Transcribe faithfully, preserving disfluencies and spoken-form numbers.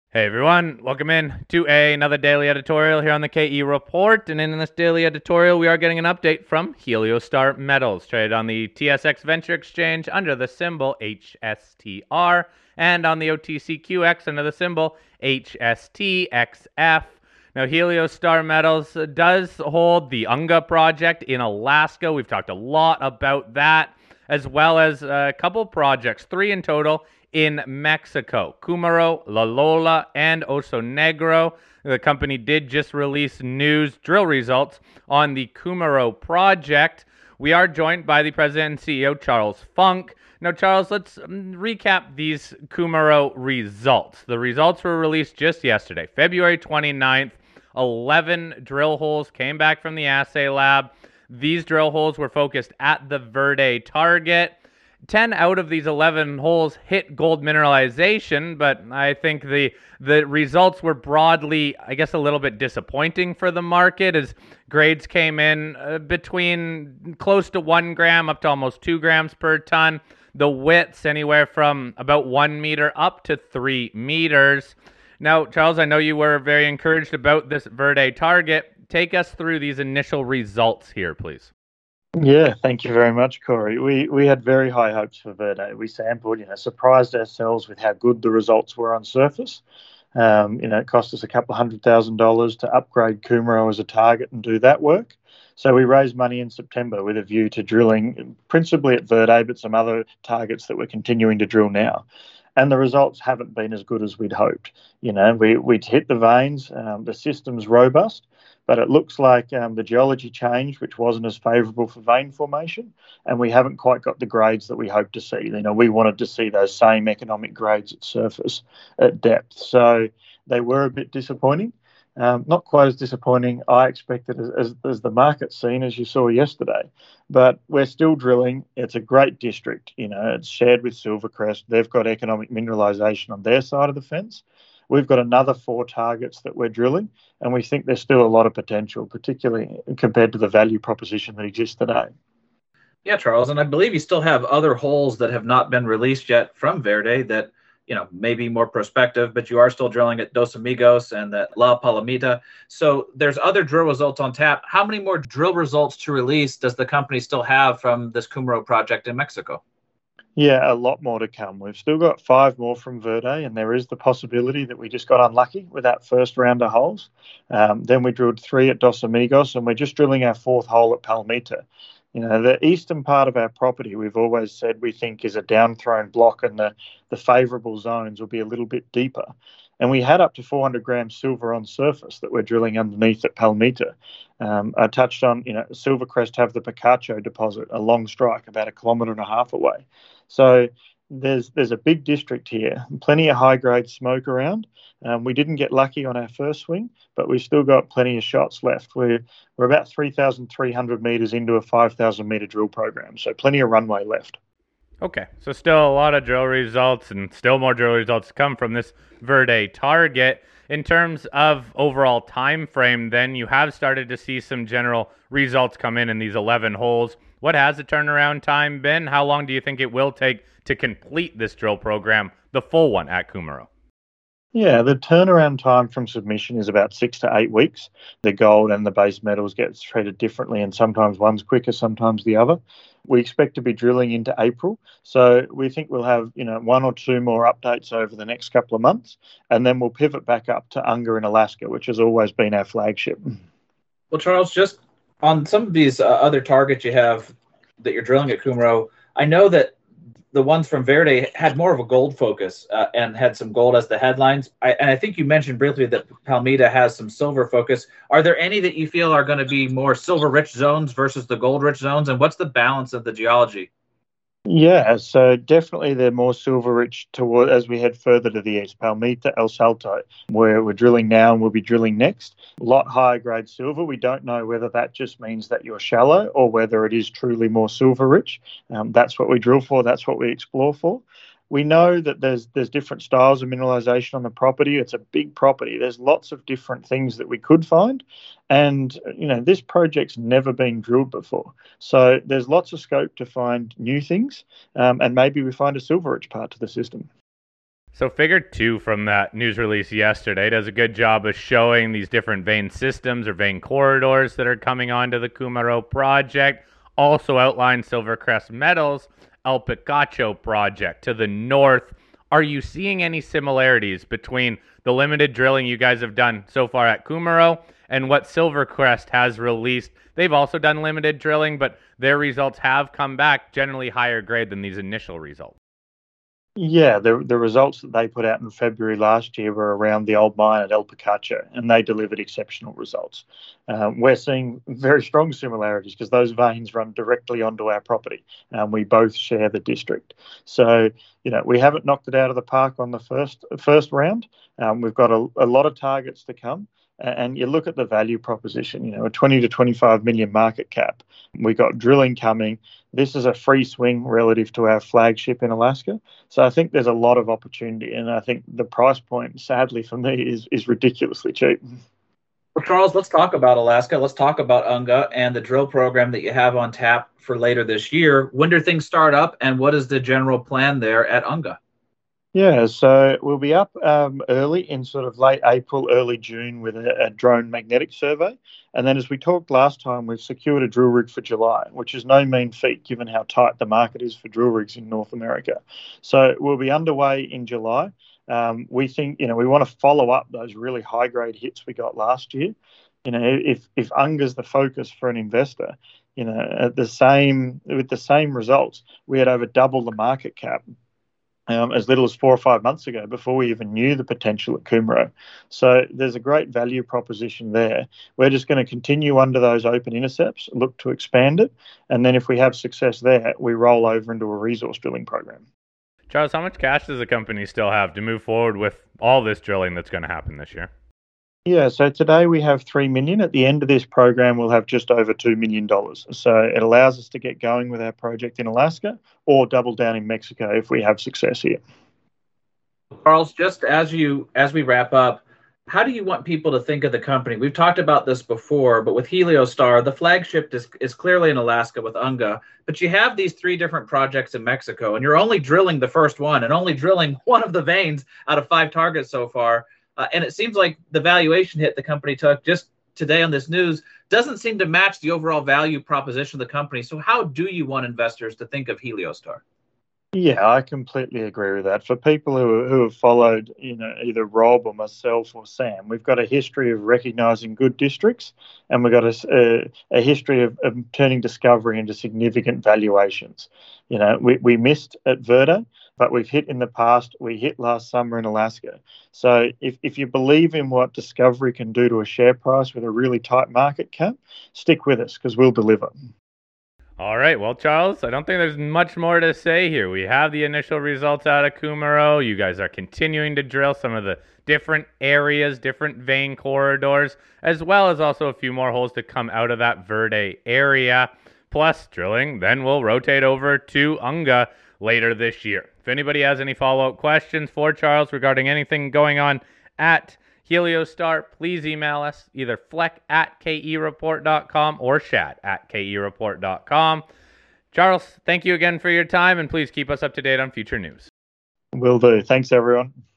Hey everyone, welcome in to a, another daily editorial here on the K E Report. And in this daily editorial, we are getting an update from Heliostar Metals, traded on the T S X Venture Exchange under the symbol H S T R and on the O T C Q X under the symbol H S T X F. Now, Heliostar Metals does hold the Unga project in Alaska. We've talked a lot about that, as well as a couple projects, three in total, in Mexico: Kumaro, La Lola, and Oso Negro. The company did just release news drill results on the Kumaro project. We are joined by the president and C E O, Charles Funk. Now, Charles, let's recap these Kumaro results. The results were released just yesterday, February twenty-ninth. eleven drill holes came back from the assay lab. These drill holes were focused at the Verde target. ten out of these eleven holes hit gold mineralization, but I think the the results were broadly, I guess, a little bit disappointing for the market, as grades came in uh, between close to one gram up to almost two grams per ton. The widths anywhere from about one meter up to three meters. Now, Charles, I know you were very encouraged about this Verde target. Take us through these initial results here, please. Yeah, thank you very much, Corey. We we had very high hopes for Verde. We sampled, you know, surprised ourselves with how good the results were on surface. Um, you know, it cost us a couple of hundred thousand dollars to upgrade Kumaro as a target and do that work. So we raised money in September with a view to drilling principally at Verde, but some other targets that we're continuing to drill now. And the results haven't been as good as we'd hoped. You know, we we'd hit the veins, um, the system's robust, but it looks like um, the geology changed, which wasn't as favourable for vein formation, and we haven't quite got the grades that we hoped to see. You know, we wanted to see those same economic grades at surface, at depth. So they were a bit disappointing. Um, not quite as disappointing I expected as, as, as the market's seen, as you saw yesterday. But we're still drilling. It's a great district. You know, it's shared with Silvercrest. They've got economic mineralisation on their side of the fence. We've got another four targets that we're drilling, and we think there's still a lot of potential, particularly compared to the value proposition that exists today. Yeah, Charles, and I believe you still have other holes that have not been released yet from Verde that, you know, may be more prospective, but you are still drilling at Dos Amigos and at La Palomita. So there's other drill results on tap. How many more drill results to release does the company still have from this Kumaro project in Mexico? Yeah, a lot more to come. We've still got five more from Verde, and there is the possibility that we just got unlucky with that first round of holes. Um, then we drilled three at Dos Amigos, and we're just drilling our fourth hole at Palmita. You know, the eastern part of our property, we've always said we think is a downthrown block, and the, the favourable zones will be a little bit deeper. And we had up to four hundred grams silver on surface that we're drilling underneath at Palmita. Um, I touched on, you know, Silvercrest have the Picacho deposit, a long strike about a kilometre and a half away. So there's there's a big district here, plenty of high grade smoke around. Um, we didn't get lucky on our first swing, but we've still got plenty of shots left. We're we're about three thousand three hundred metres into a five thousand metre drill program, so plenty of runway left. Okay, so still a lot of drill results and still more drill results to come from this Verde target. In terms of overall time frame, then you have started to see some general results come in in these eleven holes. What has the turnaround time been? How long do you think it will take to complete this drill program, the full one at Kumaro? Yeah, the turnaround time from submission is about six to eight weeks. The gold and the base metals get treated differently, and sometimes one's quicker, sometimes the other. We expect to be drilling into April, so we think we'll have, you know, one or two more updates over the next couple of months, and then we'll pivot back up to Unga in Alaska, which has always been our flagship. Well, Charles, just on some of these uh, other targets you have that you're drilling at Kumaro, I know that the ones from Verde had more of a gold focus uh, and had some gold as the headlines. I, and I think you mentioned briefly that Palmita has some silver focus. Are there any that you feel are going to be more silver-rich zones versus the gold-rich zones? And what's the balance of the geology? Yeah, so definitely they're more silver rich toward as we head further to the east, Palmita, El Salto, where we're drilling now and we'll be drilling next. A lot higher grade silver. We don't know whether that just means that you're shallow or whether it is truly more silver rich. Um, that's what we drill for. That's what we explore for. We know that there's there's different styles of mineralization on the property. It's a big property. There's lots of different things that we could find. And, you know, this project's never been drilled before. So there's lots of scope to find new things. Um, and maybe we find a silver rich part to the system. So figure two from that news release yesterday does a good job of showing these different vein systems or vein corridors that are coming onto the Kumaro project. Also outlines Silvercrest Metals' El Picacho project to the north. Are you seeing any similarities between the limited drilling you guys have done so far at Kumaro and what Silvercrest has released? They've also done limited drilling, but their results have come back generally higher grade than these initial results. Yeah, the the results that they put out in February last year were around the old mine at El Picacho, and they delivered exceptional results. Um, we're seeing very strong similarities because those veins run directly onto our property, and we both share the district. So, you know, we haven't knocked it out of the park on the first first round. Um, we've got a, a lot of targets to come. And you look at the value proposition, you know, a twenty to twenty-five million market cap. We got drilling coming. This is a free swing relative to our flagship in Alaska. So I think there's a lot of opportunity. And I think the price point, sadly for me, is, is ridiculously cheap. Well, Charles, let's talk about Alaska. Let's talk about Unga and the drill program that you have on tap for later this year. When do things start up, and what is the general plan there at Unga? Yeah, so we'll be up um, early in sort of late April, early June with a, a drone magnetic survey. And then as we talked last time, we've secured a drill rig for July, which is no mean feat given how tight the market is for drill rigs in North America. So we'll be underway in July. Um, we think, you know, we want to follow up those really high-grade hits we got last year. You know, if, if Unga's the focus for an investor, you know, at the same with the same results, we had over double the market cap Um, as little as four or five months ago before we even knew the potential at Kumaro. So there's a great value proposition there. We're just going to continue under those open intercepts, look to expand it, and then if we have success there, we roll over into a resource drilling program. Charles, how much cash does the company still have to move forward with all this drilling that's going to happen this year? Yeah, so today we have three million dollars. At the end of this program, we'll have just over two million dollars. So it allows us to get going with our project in Alaska or double down in Mexico if we have success here. Charles, just as you as we wrap up, how do you want people to think of the company? We've talked about this before, but with Heliostar, the flagship is, is clearly in Alaska with Unga, but you have these three different projects in Mexico, and you're only drilling the first one and only drilling one of the veins out of five targets so far. Uh, and it seems like the valuation hit the company took just today on this news doesn't seem to match the overall value proposition of the company. So how do you want investors to think of Heliostar? Yeah, I completely agree with that. For people who who have followed, you know, either Rob or myself or Sam, we've got a history of recognising good districts, and we've got a, a, a history of, of turning discovery into significant valuations. You know, we, we missed at Verde, but we've hit in the past. We hit last summer in Alaska. So if, if you believe in what discovery can do to a share price with a really tight market cap, stick with us because we'll deliver. All right. Well, Charles, I don't think there's much more to say here. We have the initial results out of Kumaro. You guys are continuing to drill some of the different areas, different vein corridors, as well as also a few more holes to come out of that Verde area. Plus drilling, then we'll rotate over to Unga later this year. If anybody has any follow-up questions for Charles regarding anything going on at Heliostar, please email us either fleck at k e report dot com or shat at k e report dot com. Charles, thank you again for your time, and please keep us up to date on future news. Will do. Thanks, everyone.